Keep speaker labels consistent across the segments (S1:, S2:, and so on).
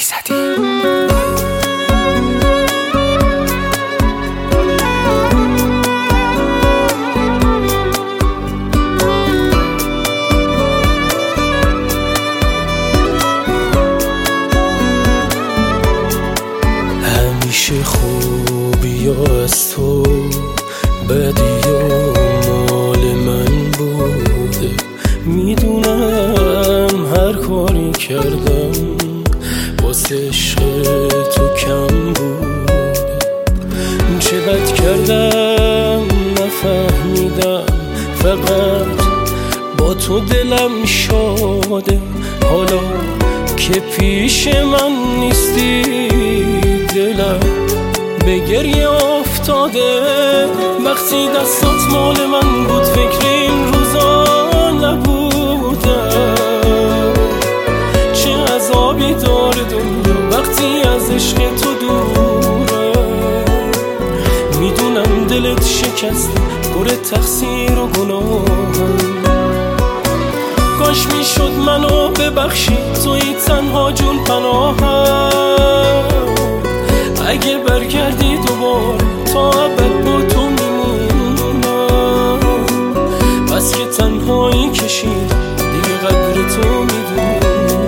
S1: زدی. همیشه خوبی از تو، بدی مال من بوده. میدونم هر کاری کردم واسه عشق تو کم بوده. چه بد کردم نفهمیدم، فقط با تو دلم شاده. حالا که پیش من نیستی دلم به گریه افتاده. وقتی دستات مال من بود فکر این روزا نبودم. چه عذابی داره دنیا وقتی از عشق تو دوره. میدونم دلت شکسته، پر تقصیر و گناهم. کاش میشد منو ببخشی، توی تنها جون پناهم. اگه برگردی دوباره تا ابد با تو میمونم. بس که تنهایی کشید دیگه قدر تو میدونم.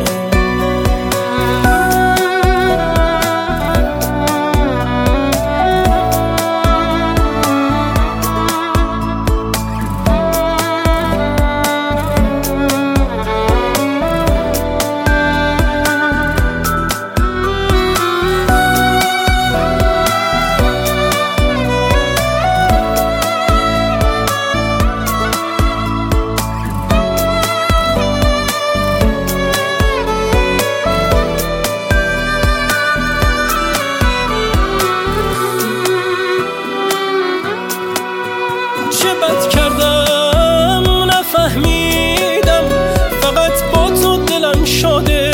S1: چه بد کردم نفهمیدم، فقط با تو دلم شاده.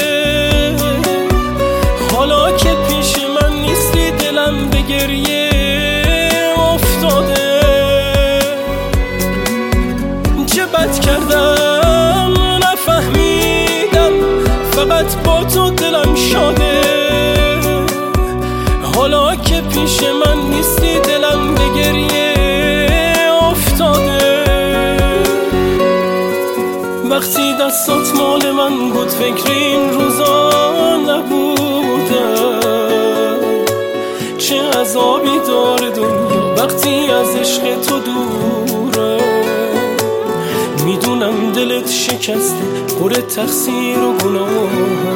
S1: حالا که پیش من نیستی دلم به گریه افتاده. چه بد کردم نفهمیدم، فقط با تو دلم شاده. حالا که پیش من نیستی دلم به گریه افتاده. وقتی دستات مال من بود فکر این روزا نبودم. چه عذابی داره دنیا وقتی از عشق تو دوره. میدونم دلت شکسته، پر تقصیر و گناهم.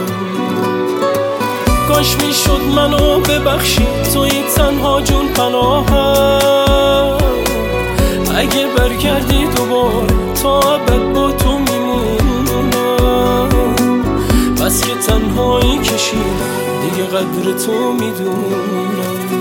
S1: کاش میشد منو ببخشی، توی تنها جون پناهم. اگه برگردی دوباره تا ابد با تو میمونم. بس که تنهایی کشید دیگه قدر تو میدونم.